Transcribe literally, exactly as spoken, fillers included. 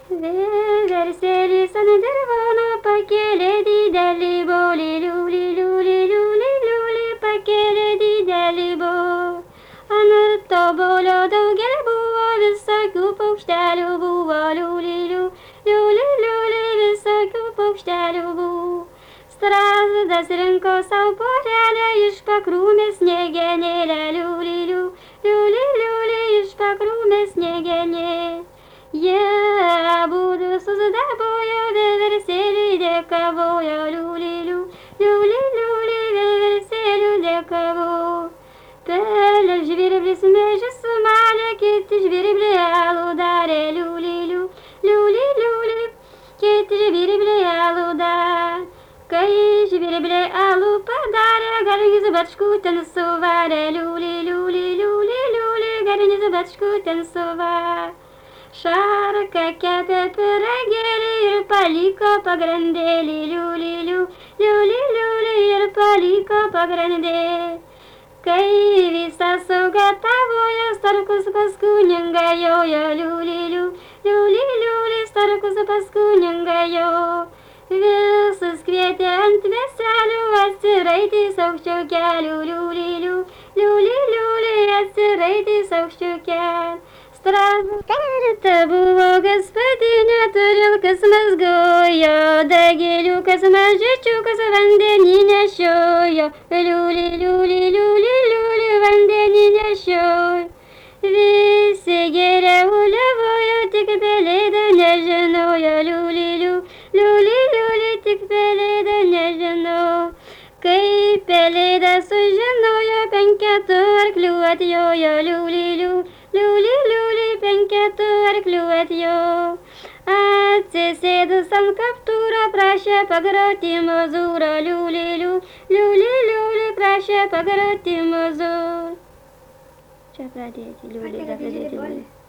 Vieversėlis ant dirvono pakėlė didelį bolį, liuli, liuli, liuli, liuli, pakėlė didelį bolį. Ant to bolio daugel buvo visokių paukštelių, buvo liuli, liuli, liuli, visokių paukštelių buvo. Strazdas rinko savo porelę iš pakrūmės sniegenėlę, liuli, liuli, liuli, iš pakrūmės sniegenėlę. Jie abudu susidarbojo, vieversėliui dėkavojo, liuli, liuli, liuli, vieversėliui dėkavojo. Pelė žvirblis mėžis sumalė, kiti žvirbliai alų darė, liuli, liuli, liuli, kiti žvirbliai alų darė. Kai žvirbliai alų padarė, garnys bačkutėn suvarė, liuli, liuli, liuli, liuli, garnys bačkutėn suvarė. Šarka kepė pyragėlį ir paliko pagrandėlį, liuli, liuli, liuli, ir paliko pagrandėlį. Kai visas sugatavojo, starkus paskui nengajojo, liuli, liuli, liuli, starkus paskui nengajojo. Visus kvietė ant veselių, atsiraitys aukščiau kelių, liuli, liuli, liuli, atsiraitys aukščiau kelių. Strazdas buvo gaspadinė, turilkas mazgojo, dagiliukas mažyčiukas vandenį nešiojo, liuli, liuli, liuli, liuli, vandenį nešiojo. Visi geriau uliavojo, tik pelėda nežinojo, liuli, liuli, liuli, tik pelėda nežinojo. Kai pelėda sužinojo, penketu arklių atjojo, liuli, liuli, liuli, penketu arklių atjojo. Atsisėdus ant kaptūro, prašė pagroti mozūro, liuli, liuli, liuli, prašė pagroti mozūro. Čia pradėti, liuli, pradėti.